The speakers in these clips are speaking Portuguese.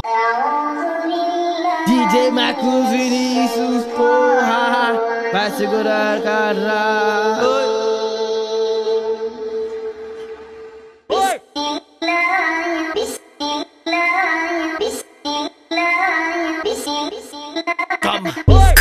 DJ Marcos Vinícius, porra, vai segurar, cara. Oi. Toma. Oi.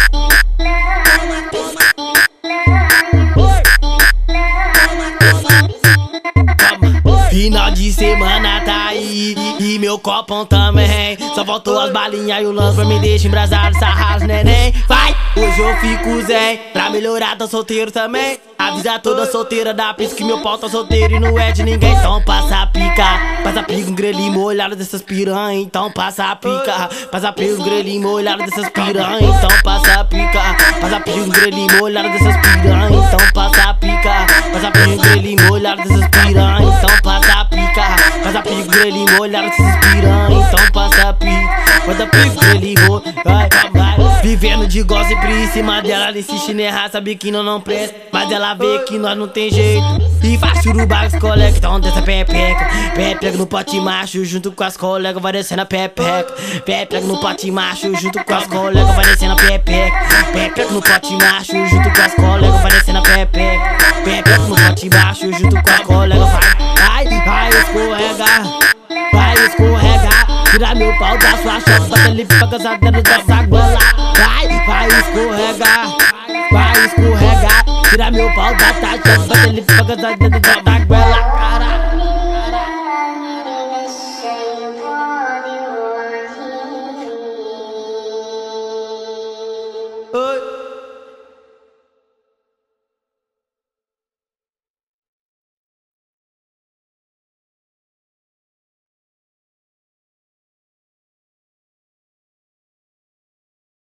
Final de semana tá aí e meu copão também. Só faltou as balinhas e o lance pra me deixar embrasado, sarrado, neném. Vai, hoje eu fico zen, pra melhorar tô solteiro também. Avisa toda solteira da pista que meu pau tá solteiro e não é de ninguém. Então passa a pica, um grelhinho molhado dessas piranha. Então passa a pica, um grelhinho molhado dessas piranha. Então passa a pica, um grelhinho molhado dessas piranha. Então passa a pica, um grelhinho molhado dessas piranha. Então passa a pica, um grelhinho molhado dessas piranha. Então passa a pica, um grelhinho molhado. Vivendo de gossip em cima dela, ela insiste em errar, sabe que não presta. Mas ela vê que nós não tem jeito e faz churuba com os colegas. Então desce a pepeca no pote macho junto com as colegas, vai descendo a pepeca. Pepeca no pote macho junto com as colegas, vai descendo a pepeca. Pepeca no pote macho junto com as colegas, vai descendo a pepeca. Pepeca no pote macho junto com as colegas, vai escorregar, vai escorregar. Tira meu pau da sua chapa, bota ele pra casar dentro dessa goela. Vai escorregar, vai escorregar. Tira meu pau da chapa, bota ele pra casar dentro dessa goela, cara.